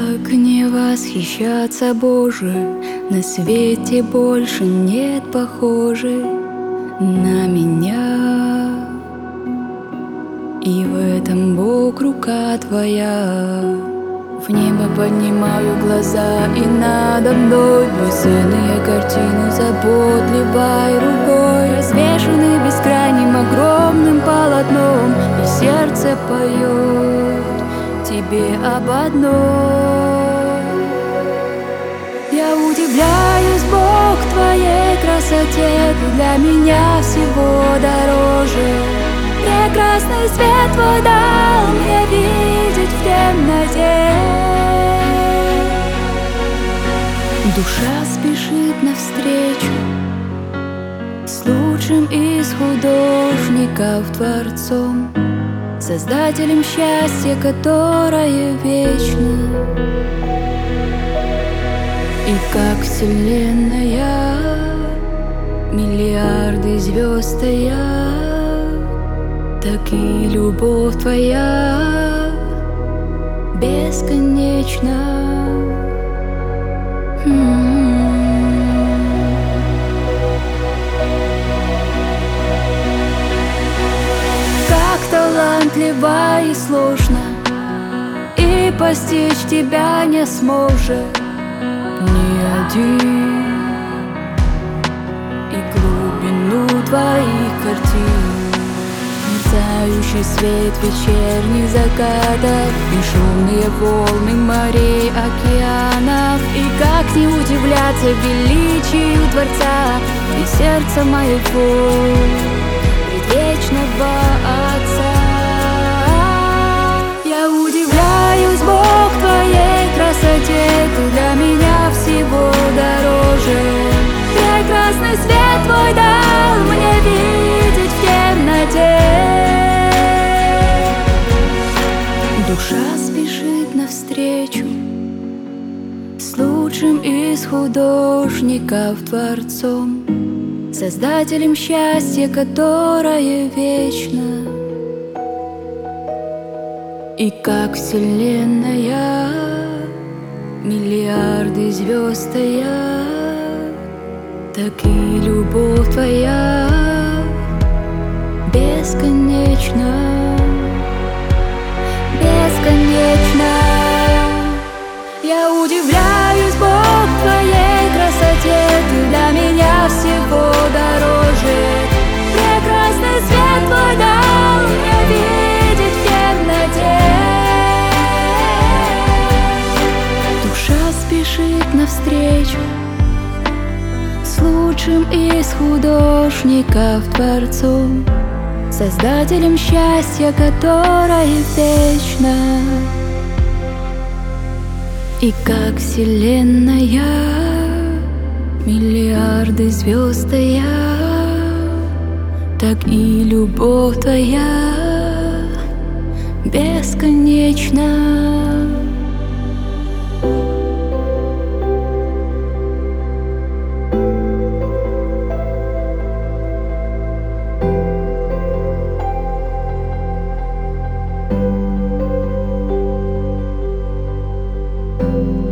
Как не восхищаться, Боже, на свете больше нет похожей на меня. И в этом, Бог, рука Твоя. В небо поднимаю глаза, и надо мной бесценные картины заботливой рукой, развешаны бескрайним огромным полотном, и сердце поет Тебе об одном. Я удивляюсь, Бог, Твоей красоте, Ты для меня всего дороже. Прекрасный свет Твой дал мне видеть в темноте. Душа спешит навстречу с лучшим из художников Творцом, Создателем счастья, которое вечно. И как вселенная, миллиарды звезд стоят, так и любовь Твоя бесконечна. Как талантливо и сложно, и постичь Тебя не сможет ни один, и глубину Твоих картин, мерцающий свет вечерних закатов, бесшумные волны морей, океанов. И как не удивляться величию Творца и сердца моего предвечного Отца. Я удивляюсь, Бог, Твоей красоте, Ты для меня всего дороже. Прекрасный свет Твой дал мне видеть в темноте. Душа спешит навстречу с лучшим из художников Творцом, Создателем счастья, которое вечно. И как вселенная, миллиарды звезд стоят, так и любовь Твоя бесконечна. Бесконечно. Я удивляюсь, Бог, Твоей красоте, Ты для меня всего дороже. Прекрасный свет Твой дал мне видеть в темноте. Душа спешит навстречу с лучшим из художников Творцом, Создателем счастья, которое вечно. И как вселенная, миллиарды звезд стоят, так и любовь Твоя бесконечна. Thank you.